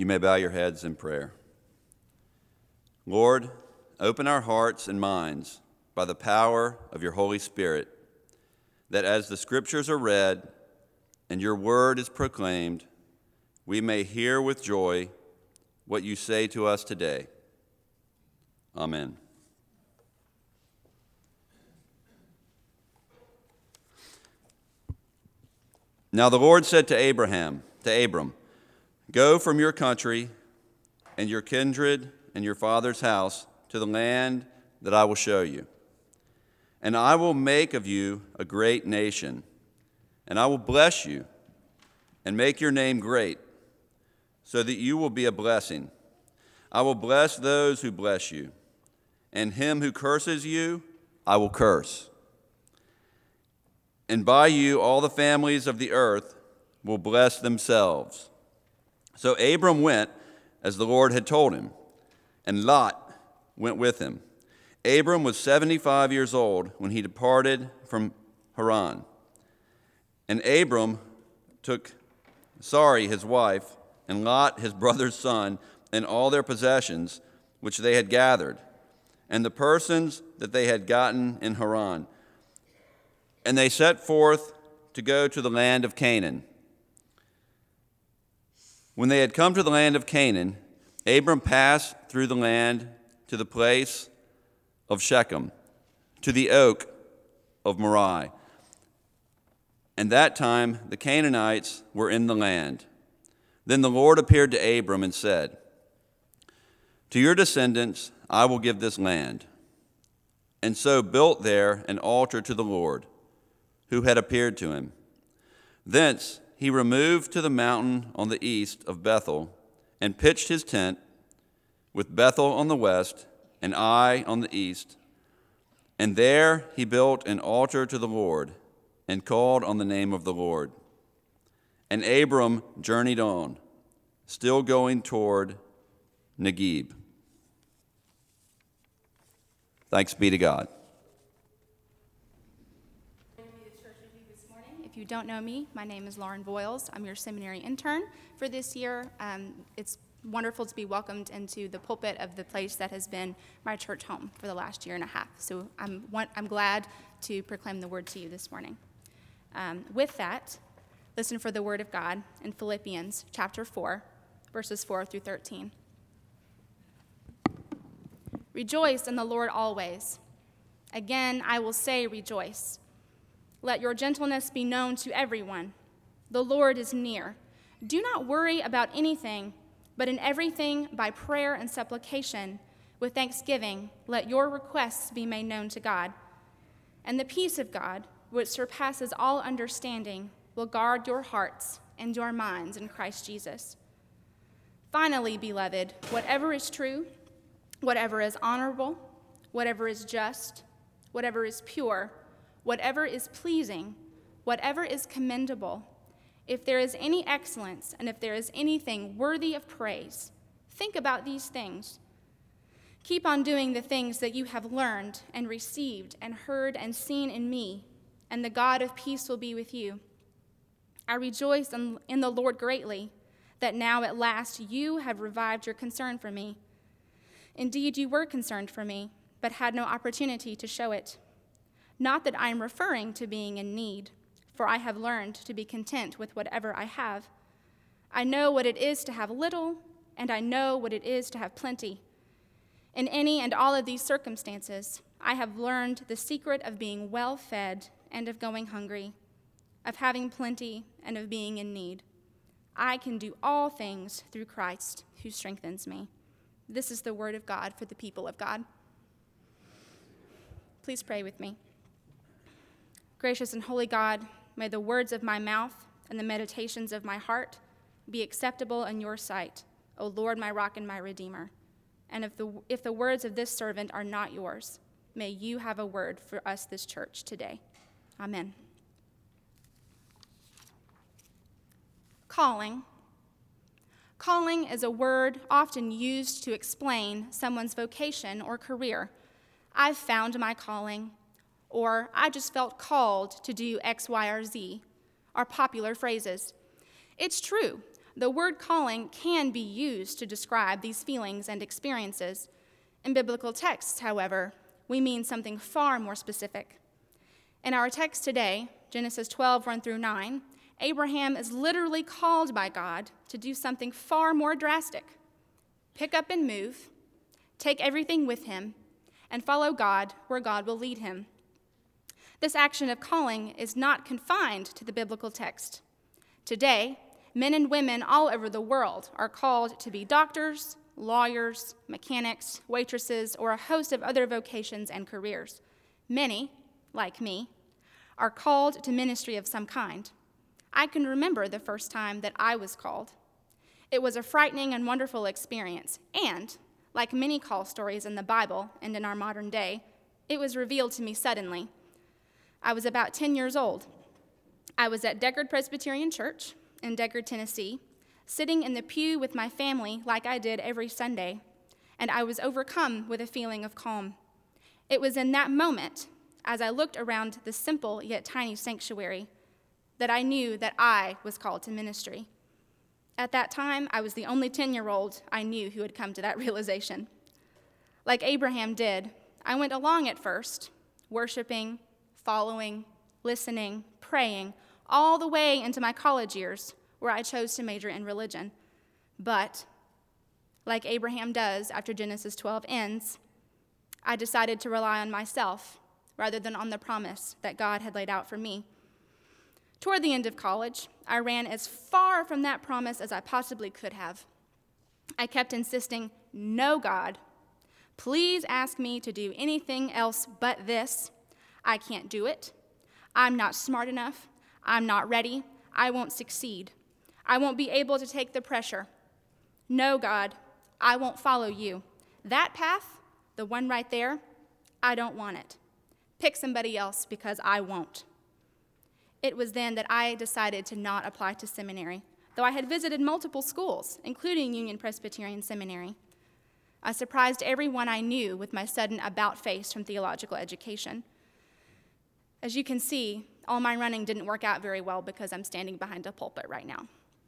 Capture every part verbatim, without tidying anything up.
You may bow your heads in prayer. Lord, open our hearts and minds by the power of your Holy Spirit, that as the Scriptures are read and your word is proclaimed, we may hear with joy what you say to us today. Amen. Now the Lord said to Abraham, to Abram, "Go from your country and your kindred and your father's house to the land that I will show you. And I will make of you a great nation, and I will bless you and make your name great, so that you will be a blessing. I will bless those who bless you, and him who curses you I will curse. And by you all the families of the earth will bless themselves." So Abram went as the Lord had told him, and Lot went with him. Abram was seventy-five years old when he departed from Haran. And Abram took Sarai his wife, and Lot his brother's son, and all their possessions which they had gathered, and the persons that they had gotten in Haran. And they set forth to go to the land of Canaan. When they had come to the land of Canaan, Abram passed through the land to the place of Shechem, to the oak of Moreh. And that time the Canaanites were in the land. Then the Lord appeared to Abram and said, "To your descendants I will give this land." And so built there an altar to the Lord, who had appeared to him. Thence he removed to the mountain on the east of Bethel, and pitched his tent, with Bethel on the west and Ai on the east. And there he built an altar to the Lord, and called on the name of the Lord. And Abram journeyed on, still going toward Negeb. Thanks be to God. If you don't know me, my name is Lauren Boyles. I'm your seminary intern for this year. Um, it's wonderful to be welcomed into the pulpit of the place that has been my church home for the last year and a half. So I'm I'm glad to proclaim the word to you this morning. Um, with that, listen for the word of God in Philippians chapter four, verses four through thirteen. "Rejoice in the Lord always. Again, I will say rejoice. Let your gentleness be known to everyone. The Lord is near. Do not worry about anything, but in everything by prayer and supplication, with thanksgiving, let your requests be made known to God. And the peace of God, which surpasses all understanding, will guard your hearts and your minds in Christ Jesus. Finally, beloved, whatever is true, whatever is honorable, whatever is just, whatever is pure, whatever is pleasing, whatever is commendable, if there is any excellence and if there is anything worthy of praise, think about these things. Keep on doing the things that you have learned and received and heard and seen in me, and the God of peace will be with you. I rejoice in, in the Lord greatly that now at last you have revived your concern for me. Indeed, you were concerned for me, but had no opportunity to show it. Not that I am referring to being in need, for I have learned to be content with whatever I have. I know what it is to have little, and I know what it is to have plenty. In any and all of these circumstances, I have learned the secret of being well fed and of going hungry, of having plenty and of being in need. I can do all things through Christ who strengthens me." This is the word of God for the people of God. Please pray with me. Gracious and holy God, may the words of my mouth and the meditations of my heart be acceptable in your sight, O Lord, my rock and my redeemer. And if the, if the words of this servant are not yours, may you have a word for us, this church, today. Amen. Calling. Calling is a word often used to explain someone's vocation or career. I've found my calling, or I just felt called to do X, Y, or Z, are popular phrases. It's true. The word calling can be used to describe these feelings and experiences. In biblical texts, however, we mean something far more specific. In our text today, Genesis twelve, one through nine, Abraham is literally called by God to do something far more drastic. Pick up and move, take everything with him, and follow God where God will lead him. This action of calling is not confined to the biblical text. Today, men and women all over the world are called to be doctors, lawyers, mechanics, waitresses, or a host of other vocations and careers. Many, like me, are called to ministry of some kind. I can remember the first time that I was called. It was a frightening and wonderful experience, and, like many call stories in the Bible and in our modern day, it was revealed to me suddenly. I was about ten years old. I was at Deckard Presbyterian Church in Deckard, Tennessee, sitting in the pew with my family like I did every Sunday, and I was overcome with a feeling of calm. It was in that moment, as I looked around the simple yet tiny sanctuary, that I knew that I was called to ministry. At that time, I was the only ten-year-old I knew who had come to that realization. Like Abraham did, I went along at first, worshiping, following, listening, praying, all the way into my college years, where I chose to major in religion. But, like Abraham does after Genesis twelve ends, I decided to rely on myself rather than on the promise that God had laid out for me. Toward the end of college, I ran as far from that promise as I possibly could have. I kept insisting, "No, God, please ask me to do anything else but this. I can't do it. I'm not smart enough. I'm not ready. I won't succeed. I won't be able to take the pressure. No, God, I won't follow you. That path, the one right there, I don't want it. Pick somebody else because I won't." It was then that I decided to not apply to seminary, though I had visited multiple schools, including Union Presbyterian Seminary. I surprised everyone I knew with my sudden about-face from theological education. As you can see, all my running didn't work out very well because I'm standing behind a pulpit right now.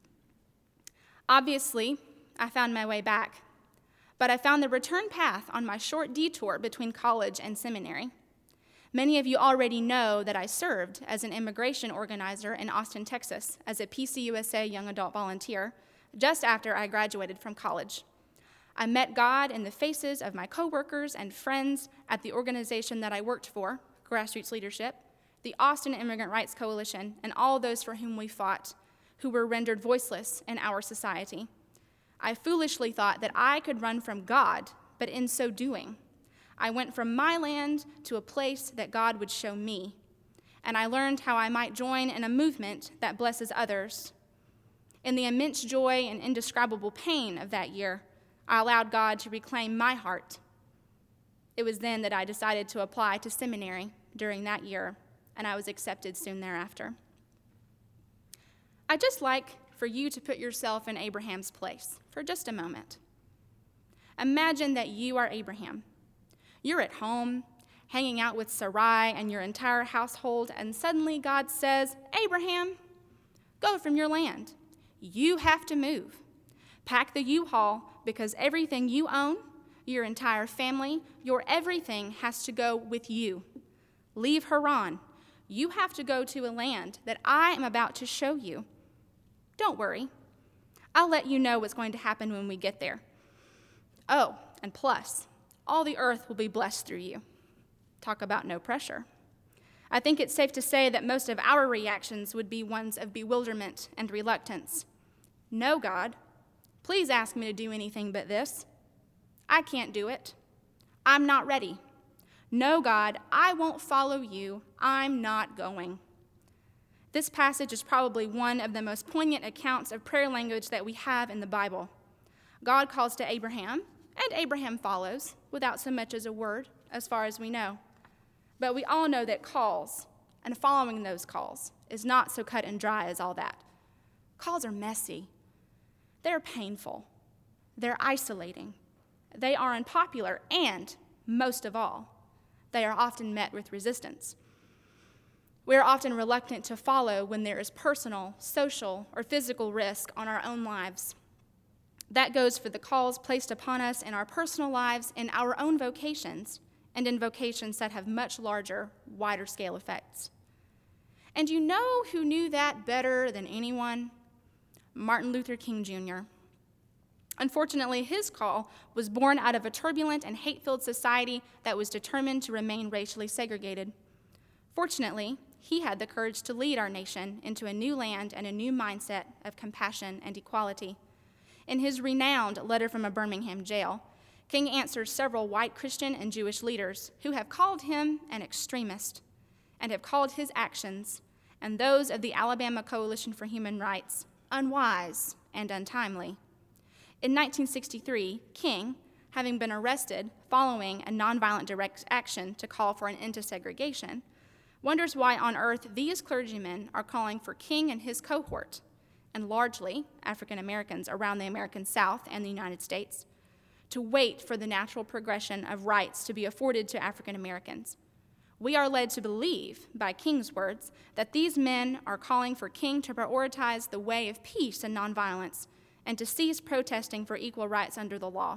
Obviously, I found my way back, but I found the return path on my short detour between college and seminary. Many of you already know that I served as an immigration organizer in Austin, Texas, as a P C U S A young adult volunteer, just after I graduated from college. I met God in the faces of my coworkers and friends at the organization that I worked for, Grassroots Leadership, the Austin Immigrant Rights Coalition, and all those for whom we fought, who were rendered voiceless in our society. I foolishly thought that I could run from God, but in so doing, I went from my land to a place that God would show me, and I learned how I might join in a movement that blesses others. In the immense joy and indescribable pain of that year, I allowed God to reclaim my heart. It was then that I decided to apply to seminary during that year, and I was accepted soon thereafter. I'd just like for you to put yourself in Abraham's place for just a moment. Imagine that you are Abraham. You're at home, hanging out with Sarai and your entire household, and suddenly God says, "Abraham, go from your land. You have to move. Pack the U-Haul because everything you own, your entire family, your everything has to go with you. Leave Haran. You have to go to a land that I am about to show you. Don't worry. I'll let you know what's going to happen when we get there. Oh, and plus, all the earth will be blessed through you." Talk about no pressure. I think it's safe to say that most of our reactions would be ones of bewilderment and reluctance. "No, God, please ask me to do anything but this. I can't do it. I'm not ready. No, God, I won't follow you. I'm not going." This passage is probably one of the most poignant accounts of prayer language that we have in the Bible. God calls to Abraham, and Abraham follows, without so much as a word, as far as we know. But we all know that calls, and following those calls, is not so cut and dry as all that. Calls are messy. They're painful. They're isolating. They are unpopular, and, most of all, they are often met with resistance. We are often reluctant to follow when there is personal, social, or physical risk on our own lives. That goes for the calls placed upon us in our personal lives, in our own vocations, and in vocations that have much larger, wider scale effects. And you know who knew that better than anyone? Martin Luther King Junior Unfortunately, his call was born out of a turbulent and hate-filled society that was determined to remain racially segregated. Fortunately, he had the courage to lead our nation into a new land and a new mindset of compassion and equality. In his renowned Letter from a Birmingham Jail, King answers several white Christian and Jewish leaders who have called him an extremist and have called his actions and those of the Alabama Coalition for Human Rights unwise and untimely. In nineteen sixty-three, King, having been arrested following a nonviolent direct action to call for an end to segregation, wonders why on earth these clergymen are calling for King and his cohort, and largely African Americans around the American South and the United States, to wait for the natural progression of rights to be afforded to African Americans. We are led to believe, by King's words, that these men are calling for King to prioritize the way of peace and nonviolence and to cease protesting for equal rights under the law.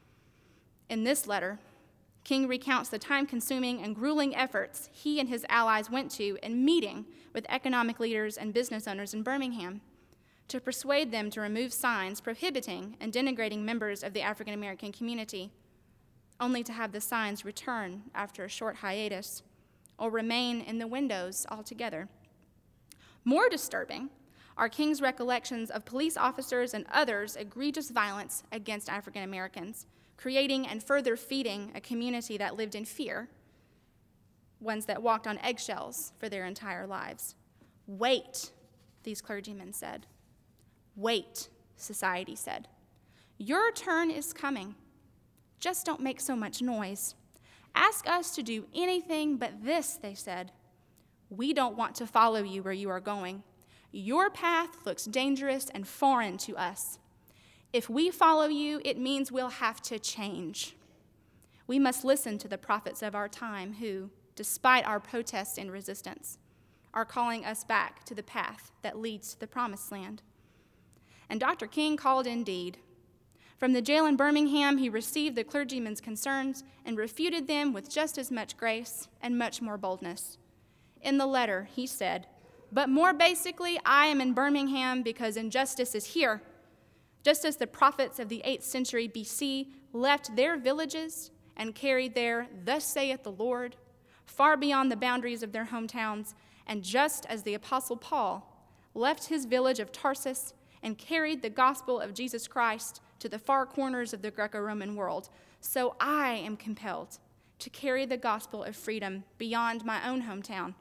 In this letter, King recounts the time-consuming and grueling efforts he and his allies went to in meeting with economic leaders and business owners in Birmingham to persuade them to remove signs prohibiting and denigrating members of the African American community, only to have the signs return after a short hiatus or remain in the windows altogether. More disturbing are King's recollections of police officers and others' egregious violence against African Americans, creating and further feeding a community that lived in fear, ones that walked on eggshells for their entire lives. Wait, these clergymen said. Wait, society said. Your turn is coming. Just don't make so much noise. Ask us to do anything but this, they said. We don't want to follow you where you are going. Your path looks dangerous and foreign to us. If we follow you, it means we'll have to change. We must listen to the prophets of our time who, despite our protests and resistance, are calling us back to the path that leads to the promised land. And Doctor King called indeed. From the jail in Birmingham, he received the clergymen's concerns and refuted them with just as much grace and much more boldness. In the letter, he said, "But more basically, I am in Birmingham because injustice is here. Just as the prophets of the eighth century B C left their villages and carried their 'Thus saith the Lord' far beyond the boundaries of their hometowns, and just as the Apostle Paul left his village of Tarsus and carried the gospel of Jesus Christ to the far corners of the Greco-Roman world, so I am compelled to carry the gospel of freedom beyond my own hometown.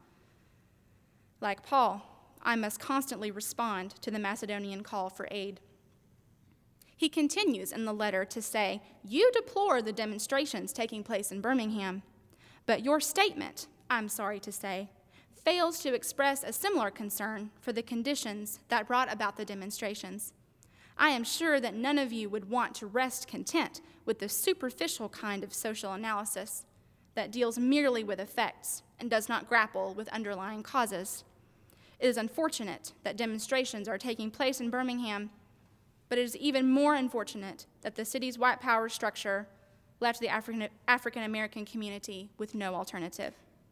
Like Paul, I must constantly respond to the Macedonian call for aid." He continues in the letter to say, "You deplore the demonstrations taking place in Birmingham, but your statement, I'm sorry to say, fails to express a similar concern for the conditions that brought about the demonstrations. I am sure that none of you would want to rest content with the superficial kind of social analysis that deals merely with effects and does not grapple with underlying causes. It is unfortunate that demonstrations are taking place in Birmingham, but it is even more unfortunate that the city's white power structure left the African, African American community with no alternative."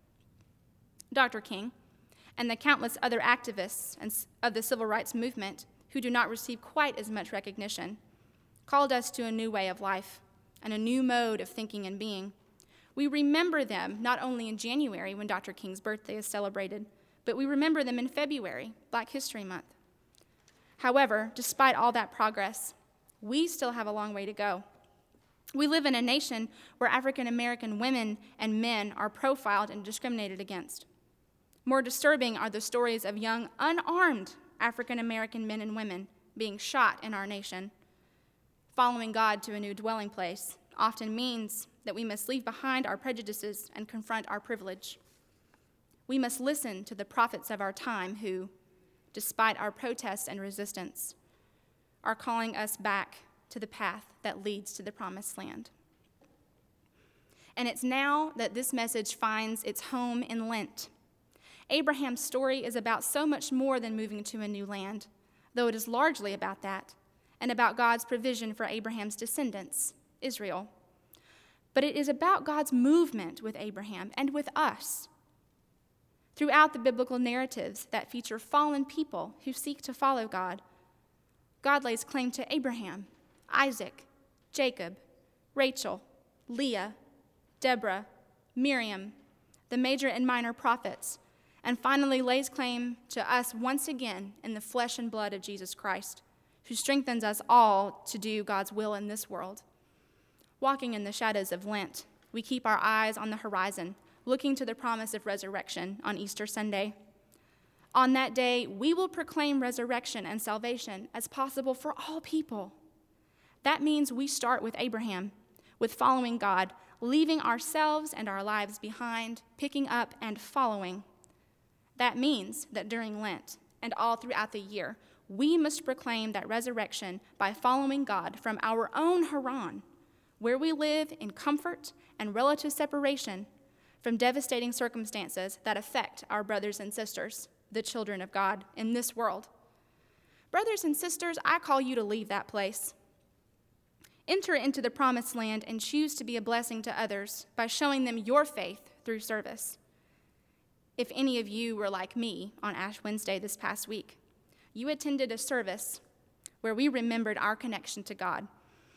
Doctor King and the countless other activists of the civil rights movement who do not receive quite as much recognition called us to a new way of life and a new mode of thinking and being. We remember them not only in January when Doctor King's birthday is celebrated, but we remember them in February, Black History Month. However, despite all that progress, we still have a long way to go. We live in a nation where African American women and men are profiled and discriminated against. More disturbing are the stories of young, unarmed African American men and women being shot in our nation. Following God to a new dwelling place often means that we must leave behind our prejudices and confront our privilege. We must listen to the prophets of our time who, despite our protests and resistance, are calling us back to the path that leads to the promised land. And it's now that this message finds its home in Lent. Abraham's story is about so much more than moving to a new land, though it is largely about that, and about God's provision for Abraham's descendants, Israel. But it is about God's movement with Abraham and with us. Throughout the biblical narratives that feature fallen people who seek to follow God, God lays claim to Abraham, Isaac, Jacob, Rachel, Leah, Deborah, Miriam, the major and minor prophets, and finally lays claim to us once again in the flesh and blood of Jesus Christ, who strengthens us all to do God's will in this world. Walking in the shadows of Lent, we keep our eyes on the horizon, looking to the promise of resurrection on Easter Sunday. On that day, we will proclaim resurrection and salvation as possible for all people. That means we start with Abraham, with following God, leaving ourselves and our lives behind, picking up and following. That means that during Lent and all throughout the year, we must proclaim that resurrection by following God from our own Haran, where we live in comfort and relative separation from devastating circumstances that affect our brothers and sisters, the children of God, in this world. Brothers and sisters, I call you to leave that place. Enter into the promised land and choose to be a blessing to others by showing them your faith through service. If any of you were like me on Ash Wednesday this past week, you attended a service where we remembered our connection to God.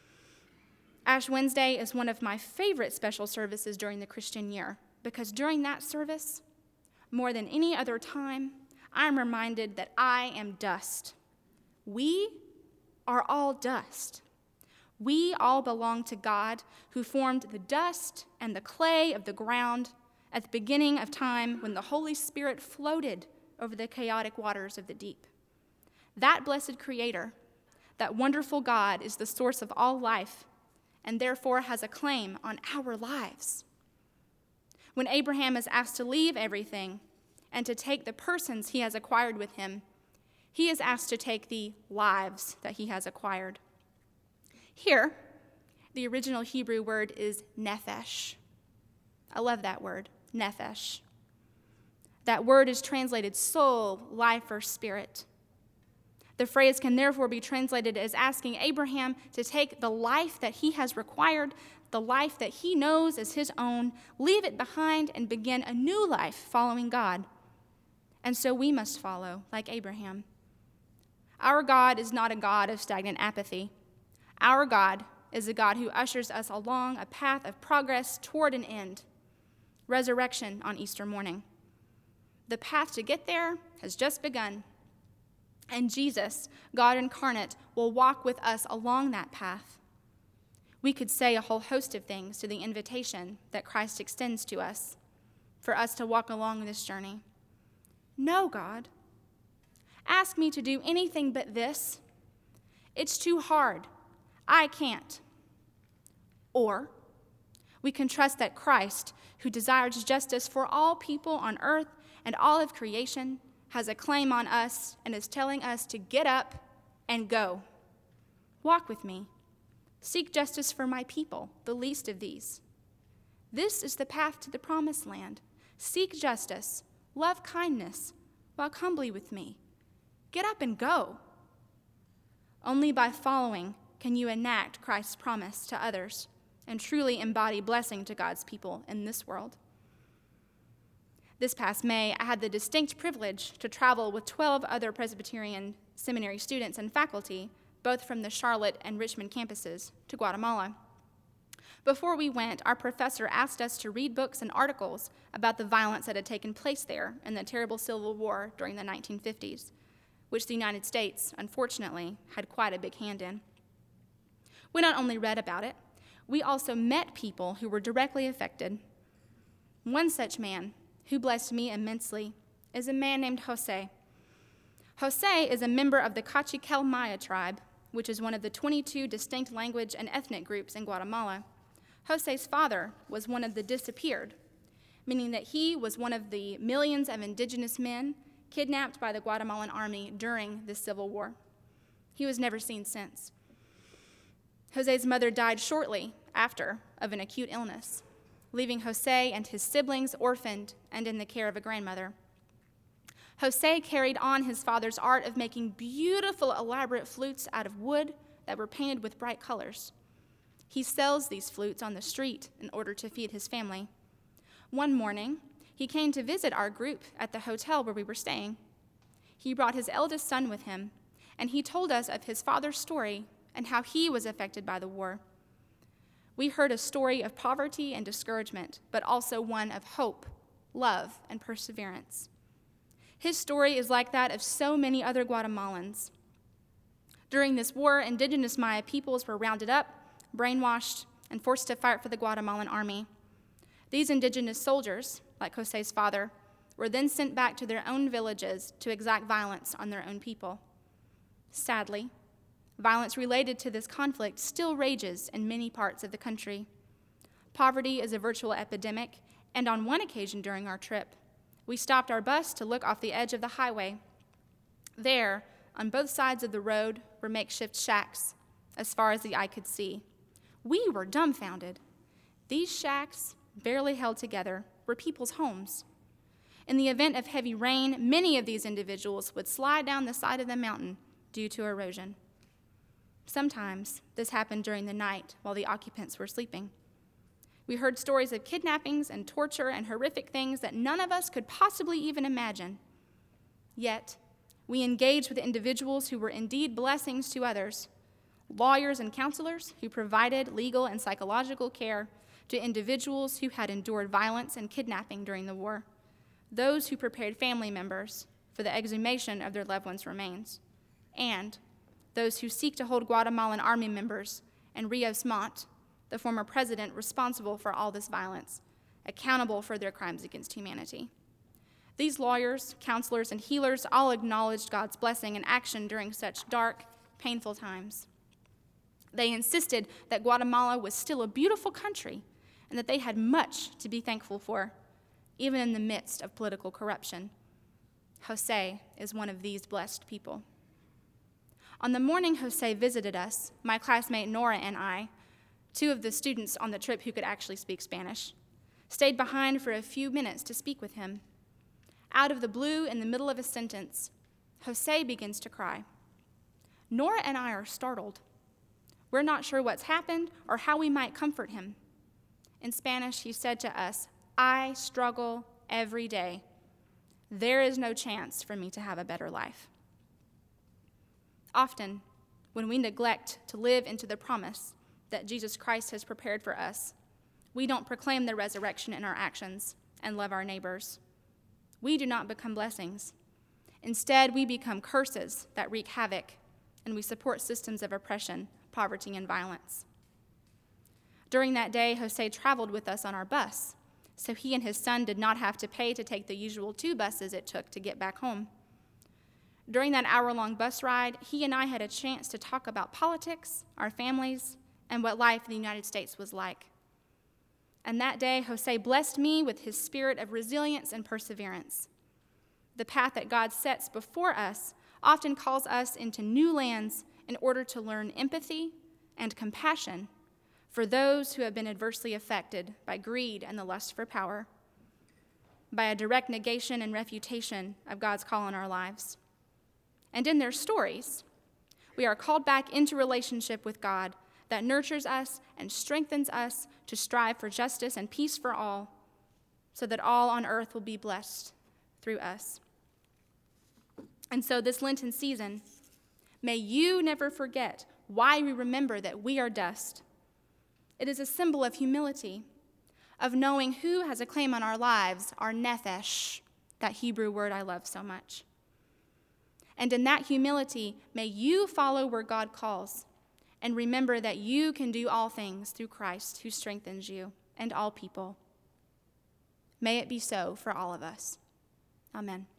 Ash Wednesday is one of my favorite special services during the Christian year because during that service, more than any other time, I'm reminded that I am dust. We are all dust. We all belong to God, who formed the dust and the clay of the ground at the beginning of time when the Holy Spirit floated over the chaotic waters of the deep. That blessed Creator, that wonderful God, is the source of all life and therefore has a claim on our lives. When Abraham is asked to leave everything and to take the persons he has acquired with him, he is asked to take the lives that he has acquired. Here, the original Hebrew word is nephesh. I love that word, nephesh. That word is translated soul, life, or spirit. The phrase can therefore be translated as asking Abraham to take the life that he has required, the life that he knows as his own, leave it behind and begin a new life following God. And so we must follow, like Abraham. Our God is not a God of stagnant apathy. Our God is a God who ushers us along a path of progress toward an end, resurrection on Easter morning. The path to get there has just begun, and Jesus, God incarnate, will walk with us along that path. We could say a whole host of things to the invitation that Christ extends to us for us to walk along this journey. No, God, ask me to do anything but this. It's too hard. I can't. Or we can trust that Christ, who desires justice for all people on earth and all of creation, has a claim on us and is telling us to get up and go. Walk with me. Seek justice for my people, the least of these. This is the path to the promised land. Seek justice, love kindness, walk humbly with me. Get up and go. Only by following can you enact Christ's promise to others and truly embody blessing to God's people in this world. This past May, I had the distinct privilege to travel with twelve other Presbyterian seminary students and faculty, both from the Charlotte and Richmond campuses, to Guatemala. Before we went, our professor asked us to read books and articles about the violence that had taken place there in the terrible Civil War during the nineteen fifties, which the United States, unfortunately, had quite a big hand in. We not only read about it, we also met people who were directly affected. One such man, who blessed me immensely, is a man named Jose. Jose is a member of the Cachiquel Maya tribe, which is one of the twenty-two distinct language and ethnic groups in Guatemala. Jose's father was one of the disappeared, meaning that he was one of the millions of indigenous men kidnapped by the Guatemalan army during the Civil War. He was never seen since. Jose's mother died shortly after of an acute illness, leaving Jose and his siblings orphaned and in the care of a grandmother. Jose carried on his father's art of making beautiful, elaborate flutes out of wood that were painted with bright colors. He sells these flutes on the street in order to feed his family. One morning, he came to visit our group at the hotel where we were staying. He brought his eldest son with him, and he told us of his father's story and how he was affected by the war. We heard a story of poverty and discouragement, but also one of hope, love, and perseverance. His story is like that of so many other Guatemalans. During this war, indigenous Maya peoples were rounded up, brainwashed, and forced to fight for the Guatemalan army. These indigenous soldiers, like Jose's father, were then sent back to their own villages to exact violence on their own people. Sadly, violence related to this conflict still rages in many parts of the country. Poverty is a virtual epidemic, and on one occasion during our trip, we stopped our bus to look off the edge of the highway. There, on both sides of the road, were makeshift shacks, as far as the eye could see. We were dumbfounded. These shacks, barely held together, were people's homes. In the event of heavy rain, many of these individuals would slide down the side of the mountain due to erosion. Sometimes this happened during the night while the occupants were sleeping. We heard stories of kidnappings and torture and horrific things that none of us could possibly even imagine. Yet, we engaged with individuals who were indeed blessings to others, lawyers and counselors who provided legal and psychological care to individuals who had endured violence and kidnapping during the war, those who prepared family members for the exhumation of their loved ones' remains, and those who seek to hold Guatemalan army members and Rios Montt, the former president responsible for all this violence, accountable for their crimes against humanity. These lawyers, counselors, and healers all acknowledged God's blessing and action during such dark, painful times. They insisted that Guatemala was still a beautiful country and that they had much to be thankful for, even in the midst of political corruption. Jose is one of these blessed people. On the morning Jose visited us, my classmate Nora and I, two of the students on the trip who could actually speak Spanish, stayed behind for a few minutes to speak with him. Out of the blue, in the middle of a sentence, Jose begins to cry. Nora and I are startled. We're not sure what's happened or how we might comfort him. In Spanish, he said to us, "I struggle every day. There is no chance for me to have a better life." Often, when we neglect to live into the promise that Jesus Christ has prepared for us, we don't proclaim the resurrection in our actions and love our neighbors. We do not become blessings. Instead, we become curses that wreak havoc, and we support systems of oppression, poverty, and violence. During that day, Jose traveled with us on our bus, so he and his son did not have to pay to take the usual two buses it took to get back home. During that hour-long bus ride, he and I had a chance to talk about politics, our families, and what life in the United States was like. And that day, Jose blessed me with his spirit of resilience and perseverance. The path that God sets before us often calls us into new lands in order to learn empathy and compassion for those who have been adversely affected by greed and the lust for power, by a direct negation and refutation of God's call on our lives. And in their stories, we are called back into relationship with God that nurtures us and strengthens us to strive for justice and peace for all, so that all on earth will be blessed through us. And so this Lenten season, may you never forget why we remember that we are dust. It is a symbol of humility, of knowing who has a claim on our lives, our nephesh, that Hebrew word I love so much. And in that humility, may you follow where God calls, and remember that you can do all things through Christ who strengthens you and all people. May it be so for all of us. Amen.